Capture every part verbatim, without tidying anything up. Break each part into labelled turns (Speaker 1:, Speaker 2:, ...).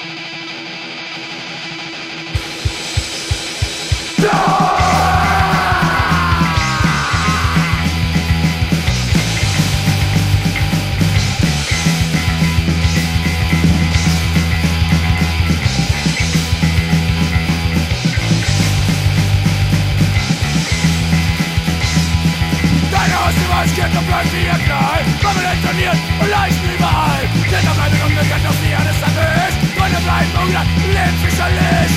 Speaker 1: Kind und bleibt wie ihr Knall. Waffen intoniert und Leichen überall. Kinder bleiben unbekannt, doch nie alles erwischt. Freunde bleiben ungleich, leben sicherlich.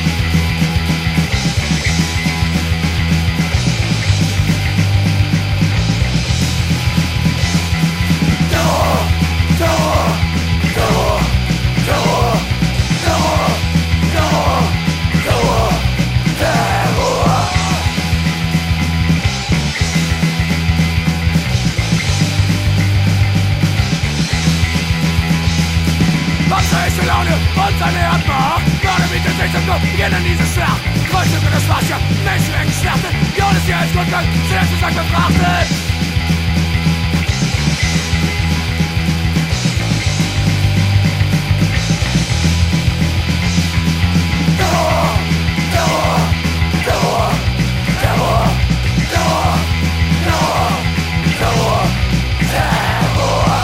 Speaker 1: Terror, Terror, Terror, Terror, Terror, Terror, Terror, Terror. Schlechte Laune und seine Erdmacht. Gerade mit dem Sechs Blut beginnen diese Schlacht. Kreuzzüge des Fascher, Menschenmengen schlachtet. Johannes hier als Grundgang, zuerst gesagt befrachtet. Terror, Terror, Terror, Terror, Terror, Terror, Terror, Terror.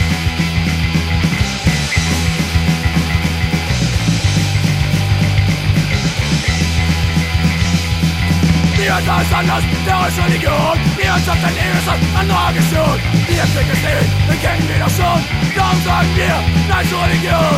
Speaker 1: Niemand ist anders, der ist Religion. Niemand schafft ein Ewes an Aggression. Wir kriegen es nicht, wir kennen wir doch schon. Darum sagen wir Nein zur Religion.